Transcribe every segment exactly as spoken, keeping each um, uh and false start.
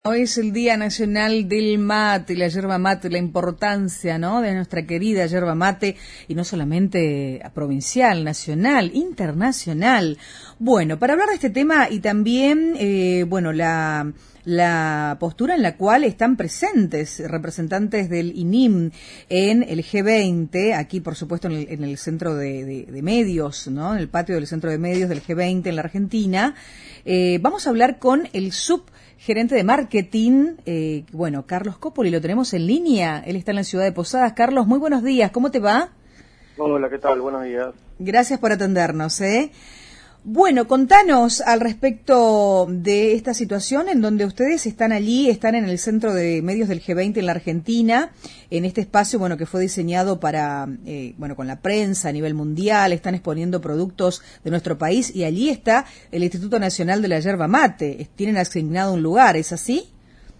Hoy es el Día Nacional del Mate, la yerba mate, la importancia, ¿no?, de nuestra querida yerba mate, y no solamente provincial, nacional, internacional. Bueno, para hablar de este tema y también, eh, bueno, la, la postura en la cual están presentes representantes del I N I M en el G veinte, aquí por supuesto en el, en el centro de, de, de medios, ¿no?, en el patio del centro de medios del G veinte en la Argentina. Eh, vamos a hablar con el subgerente de marketing, eh, bueno, Carlos Copoli, lo tenemos en línea, él está en la ciudad de Posadas. Carlos, muy buenos días, ¿cómo te va? Hola, ¿qué tal? Buenos días. Gracias por atendernos, ¿eh? Bueno, contanos al respecto de esta situación en donde ustedes están allí, están en el centro de medios del G veinte en la Argentina, en este espacio, bueno, que fue diseñado para, eh, bueno, con la prensa a nivel mundial, están exponiendo productos de nuestro país y allí está el Instituto Nacional de la Yerba Mate. Tienen asignado un lugar, ¿es así?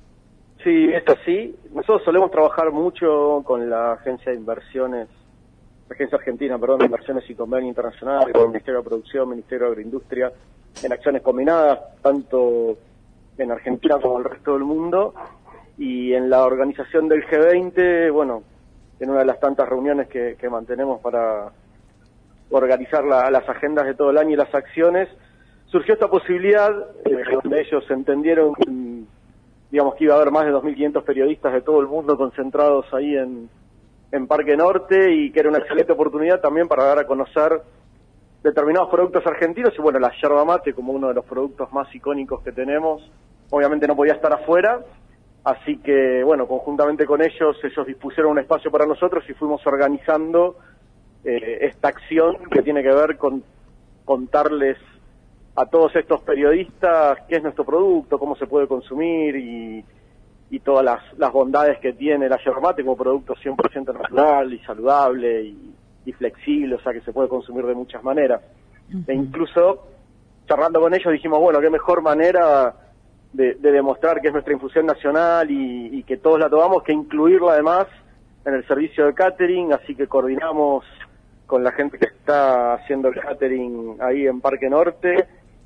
Sí, es así. Nosotros solemos trabajar mucho con la agencia de inversiones, la agencia argentina, perdón, de inversiones y convenio internacional, con el Ministerio de Producción, Ministerio de Agroindustria, en acciones combinadas, tanto en Argentina como en el resto del mundo. Y en la organización del G veinte, bueno, en una de las tantas reuniones que, que mantenemos para organizar la, las agendas de todo el año y las acciones, surgió esta posibilidad, eh, donde ellos entendieron, digamos, que iba a haber más de dos mil quinientos periodistas de todo el mundo concentrados ahí en, en Parque Norte, y que era una excelente oportunidad también para dar a conocer determinados productos argentinos. Y bueno, la yerba mate, como uno de los productos más icónicos que tenemos, obviamente no podía estar afuera, así que bueno, conjuntamente con ellos, ellos dispusieron un espacio para nosotros y fuimos organizando eh, esta acción que tiene que ver con contarles a todos estos periodistas qué es nuestro producto, cómo se puede consumir y, y todas las, las bondades que tiene la yerba mate como producto cien por ciento natural y saludable y, y flexible, o sea que se puede consumir de muchas maneras. Uh-huh. E incluso, charlando con ellos, dijimos, bueno, qué mejor manera de, de demostrar que es nuestra infusión nacional y, y que todos la tomamos, que incluirla además en el servicio de catering, así que coordinamos con la gente que está haciendo el catering ahí en Parque Norte,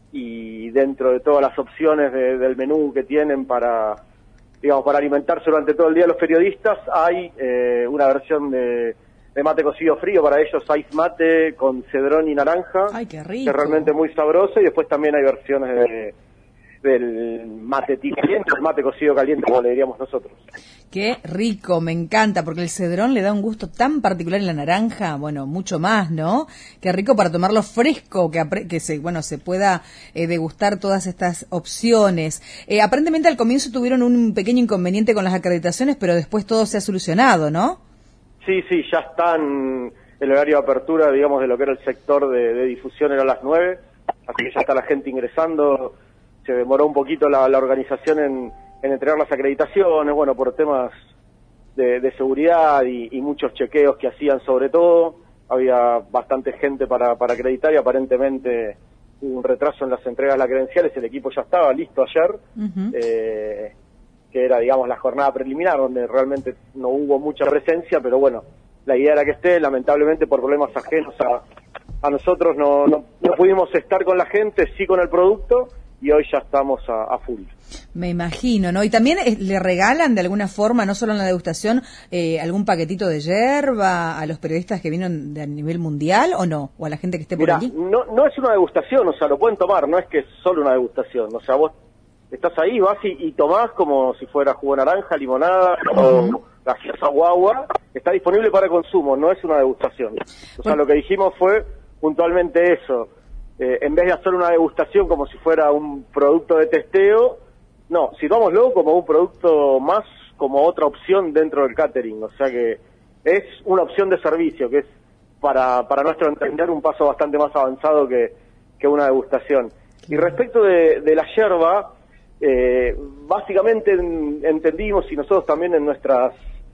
y dentro de todas las opciones de, del menú que tienen para, digamos, para alimentarse durante todo el día los periodistas, hay eh, una versión de, de mate cocido frío para ellos, ice mate con cedrón y naranja. Ay, qué rico. Que es realmente muy sabroso, y después también hay versiones de, del mate tibio caliente, el mate cocido caliente, como le diríamos nosotros. Qué rico, me encanta, porque el cedrón le da un gusto tan particular en la naranja, bueno, mucho más, ¿no? Qué rico para tomarlo fresco, que, que se, bueno, se pueda eh, degustar todas estas opciones. Eh, aparentemente al comienzo tuvieron un pequeño inconveniente con las acreditaciones, pero después todo se ha solucionado, ¿no? Sí, sí, ya están, el horario de apertura, digamos, de lo que era el sector de, de difusión era a las nueve, así que ya está la gente ingresando. Se demoró un poquito la, la organización en, en entregar las acreditaciones, bueno, por temas de, de seguridad y, y muchos chequeos que hacían sobre todo. Había bastante gente para, para acreditar y aparentemente hubo un retraso en las entregas de las credenciales. El equipo ya estaba listo ayer, uh-huh. eh, que era, digamos, la jornada preliminar, donde realmente no hubo mucha presencia, pero bueno, la idea era que esté. Lamentablemente por problemas ajenos a, a nosotros no, no, no pudimos estar con la gente, sí con el producto, y hoy ya estamos a, a full. Me imagino, ¿no? Y también eh, le regalan de alguna forma, no solo en la degustación, eh, algún paquetito de yerba a los periodistas que vienen de a nivel mundial, ¿o no? ¿O a la gente que esté por Mirá, allí? No, no es una degustación, o sea, lo pueden tomar, no es que es solo una degustación. O sea, vos estás ahí, vas y, y tomás como si fuera jugo de naranja, limonada, uh-huh. o gaseosa o agua. Está disponible para consumo, no es una degustación. O sea, bueno, lo que dijimos fue puntualmente eso. Eh, en vez de hacer una degustación como si fuera un producto de testeo, no, sirvámoslo como un producto más, como otra opción dentro del catering. O sea que es una opción de servicio, que es para, para nuestro entender un paso bastante más avanzado que, que una degustación. Y respecto de, de la yerba, eh, básicamente en, entendimos, y nosotros también en nuestras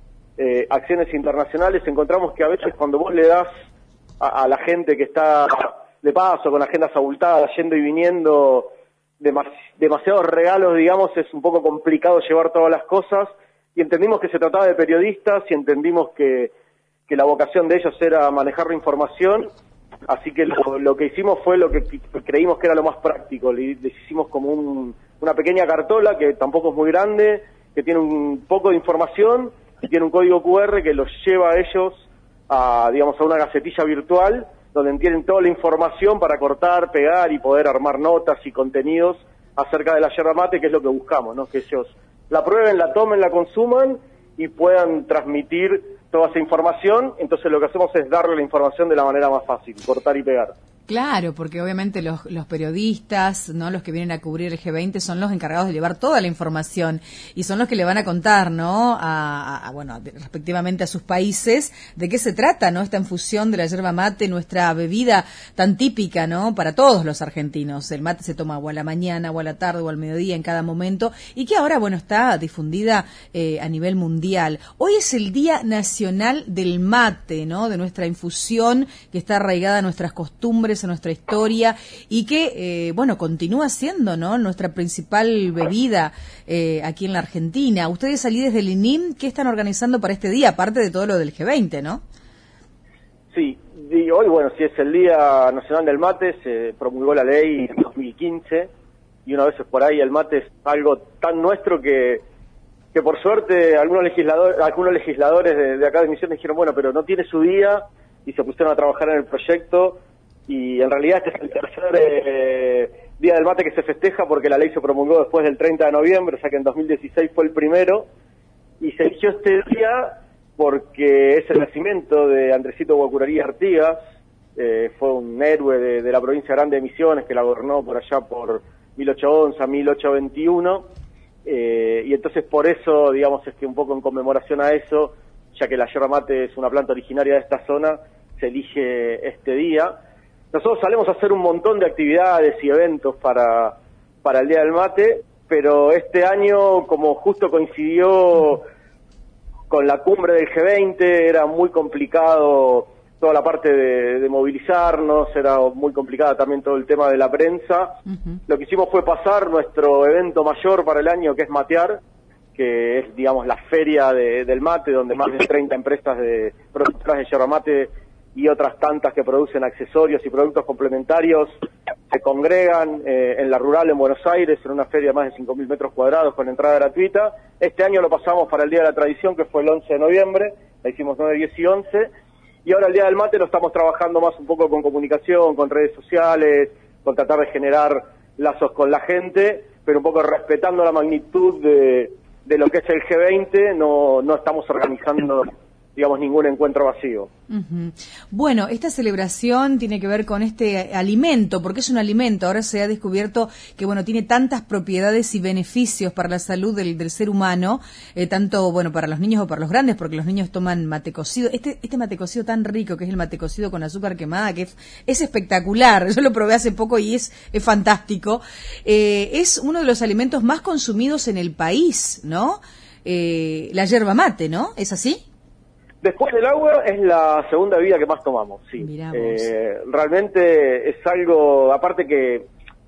eh, acciones internacionales encontramos que a veces cuando vos le das a, a la gente que está de paso, con agendas abultadas, yendo y viniendo, demas- demasiados regalos, digamos, es un poco complicado llevar todas las cosas, y entendimos que se trataba de periodistas, y entendimos que, que la vocación de ellos era manejar la información, así que lo, lo que hicimos fue lo que creímos que era lo más práctico. Les hicimos como un una pequeña cartola que tampoco es muy grande, que tiene un poco de información y tiene un código cu erre que los lleva a ellos a, digamos, a una gacetilla virtual donde tienen toda la información para cortar, pegar y poder armar notas y contenidos acerca de la yerba mate, que es lo que buscamos, ¿no? Que ellos la prueben, la tomen, la consuman y puedan transmitir toda esa información. Entonces lo que hacemos es darle la información de la manera más fácil, cortar y pegar. Claro, porque obviamente los, los periodistas, ¿no?, los que vienen a cubrir el G veinte son los encargados de llevar toda la información y son los que le van a contar, ¿no?, a, a, a bueno, de, respectivamente a sus países, de qué se trata, ¿no?, esta infusión de la yerba mate, nuestra bebida tan típica, ¿no?, para todos los argentinos. El mate se toma o a la mañana, o a la tarde, o al mediodía, en cada momento, y que ahora, bueno, está difundida eh, a nivel mundial. Hoy es el Día Nacional del Mate, ¿no?, de nuestra infusión que está arraigada a nuestras costumbres, a nuestra historia y que, eh, bueno, continúa siendo, ¿no?, nuestra principal bebida eh, aquí en la Argentina. Ustedes allí desde el I N I M, ¿qué están organizando para este día, aparte de todo lo del G veinte, no? Sí, y hoy, bueno, si es el Día Nacional del Mate, se promulgó la ley en dos mil quince y una vez por ahí el mate es algo tan nuestro que que por suerte algunos legisladores, algunos legisladores de, de acá de Misiones dijeron, bueno, pero no tiene su día, y se pusieron a trabajar en el proyecto. Y en realidad este es el tercer eh, Día del Mate que se festeja porque la ley se promulgó después del treinta de noviembre, o sea que en dos mil dieciséis fue el primero, y se eligió este día porque es el nacimiento de Andresito Guacurarí Artigas. Eh, fue un héroe de, de la provincia grande de Misiones que la gobernó por allá por mil ochocientos once a mil ochocientos veintiuno, eh, y entonces por eso, digamos, es que un poco en conmemoración a eso, ya que la yerba mate es una planta originaria de esta zona, se elige este día. Nosotros solemos hacer un montón de actividades y eventos para, para el Día del Mate, pero este año, como justo coincidió con la cumbre del G veinte, era muy complicado toda la parte de, de movilizarnos, era muy complicada también todo el tema de la prensa. Uh-huh. Lo que hicimos fue pasar nuestro evento mayor para el año, que es Matear, que es, digamos, la feria de, del mate, donde más de treinta empresas de productoras de yerba mate y otras tantas que producen accesorios y productos complementarios se congregan eh, en la rural en Buenos Aires, en una feria de más de cinco mil metros cuadrados con entrada gratuita. Este año lo pasamos para el Día de la Tradición, que fue el once de noviembre, la hicimos nueve, diez y once, y ahora el Día del Mate lo estamos trabajando más un poco con comunicación, con redes sociales, con tratar de generar lazos con la gente, pero un poco respetando la magnitud de, de lo que es el G veinte, no, no estamos organizando, digamos, ningún encuentro vacío. Uh-huh. Bueno, esta celebración tiene que ver con este alimento, porque es un alimento. Ahora se ha descubierto que, bueno, tiene tantas propiedades y beneficios para la salud del, del ser humano, eh, tanto, bueno, para los niños o para los grandes, porque los niños toman mate cocido. Este, este mate cocido tan rico, que es el mate cocido con azúcar quemada, que es, es espectacular. Yo lo probé hace poco y es, es fantástico. Eh, es uno de los alimentos más consumidos en el país, ¿no? Eh, la yerba mate, ¿no? ¿Es así? Después del agua es la segunda bebida que más tomamos, sí. Eh, realmente es algo, aparte que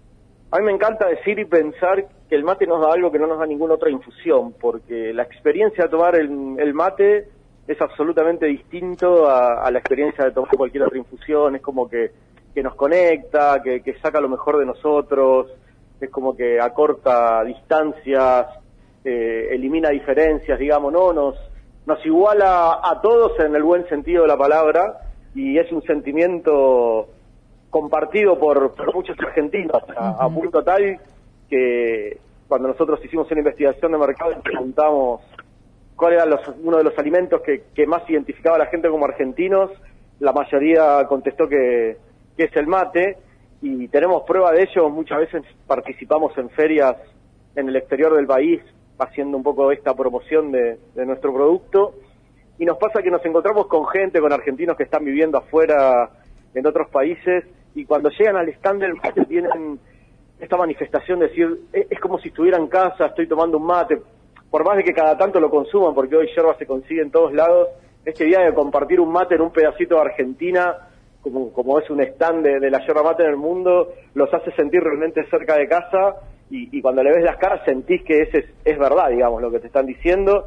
a mí me encanta decir y pensar que el mate nos da algo que no nos da ninguna otra infusión, porque la experiencia de tomar el, el mate es absolutamente distinto a, a la experiencia de tomar cualquier otra infusión. Es como que, que nos conecta, que, que saca lo mejor de nosotros, es como que acorta distancias, eh, elimina diferencias, digamos, no nos... nos iguala a todos en el buen sentido de la palabra, y es un sentimiento compartido por, por muchos argentinos, a, a punto tal que cuando nosotros hicimos una investigación de mercado y preguntamos cuál era los, uno de los alimentos que, que más identificaba a la gente como argentinos, la mayoría contestó que, que es el mate, y tenemos prueba de ello. Muchas veces participamos en ferias en el exterior del país, haciendo un poco esta promoción de, de nuestro producto, y nos pasa que nos encontramos con gente, con argentinos que están viviendo afuera en otros países, y cuando llegan al stand del mate tienen esta manifestación de decir, es, es como si estuviera en casa, estoy tomando un mate, por más de que cada tanto lo consuman, porque hoy yerba se consigue en todos lados. Este día de compartir un mate en un pedacito de Argentina, como, como es un stand de, de la yerba mate en el mundo, los hace sentir realmente cerca de casa. Y, y cuando le ves las caras sentís que ese es, es verdad, digamos, lo que te están diciendo,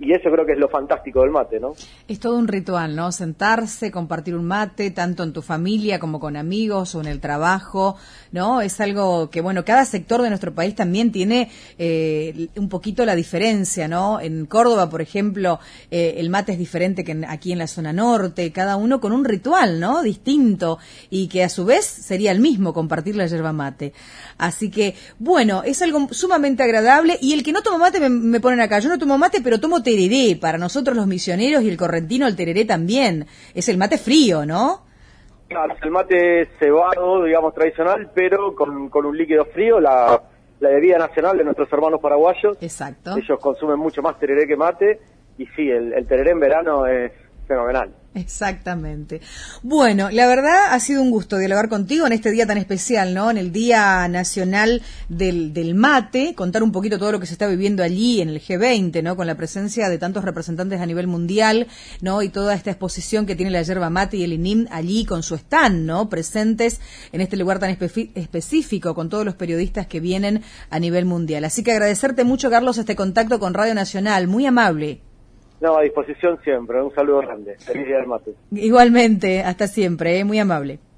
y eso creo que es lo fantástico del mate, ¿no? Es todo un ritual, ¿no? Sentarse, compartir un mate, tanto en tu familia como con amigos o en el trabajo, ¿no? Es algo que, bueno, cada sector de nuestro país también tiene eh, un poquito la diferencia, ¿no? En Córdoba, por ejemplo, eh, el mate es diferente que en, aquí en la zona norte, cada uno con un ritual, ¿no? Distinto, y que a su vez sería el mismo, compartir la yerba mate. Así que, bueno, es algo sumamente agradable, y el que no toma mate me, me ponen acá, yo no tomo mate, pero tomo tereré. Para nosotros los misioneros y el correntino, el tereré también. Es el mate frío, ¿no? Claro, el mate cebado, digamos, tradicional, pero con, con un líquido frío, la, la bebida nacional de nuestros hermanos paraguayos. Exacto. Ellos consumen mucho más tereré que mate, y sí, el, el tereré en verano es fenomenal. Exactamente. Bueno, la verdad ha sido un gusto dialogar contigo en este día tan especial, ¿no? En el Día Nacional del, del Mate, contar un poquito todo lo que se está viviendo allí en el G veinte, ¿no? Con la presencia de tantos representantes a nivel mundial, ¿no? Y toda esta exposición que tiene la yerba mate y el I N I M allí con su stand, ¿no? Presentes en este lugar tan espe- específico con todos los periodistas que vienen a nivel mundial. Así que agradecerte mucho, Carlos, este contacto con Radio Nacional. Muy amable. No, a disposición siempre. Un saludo grande. Feliz Día del Mate. Igualmente, hasta siempre, ¿eh? Muy amable.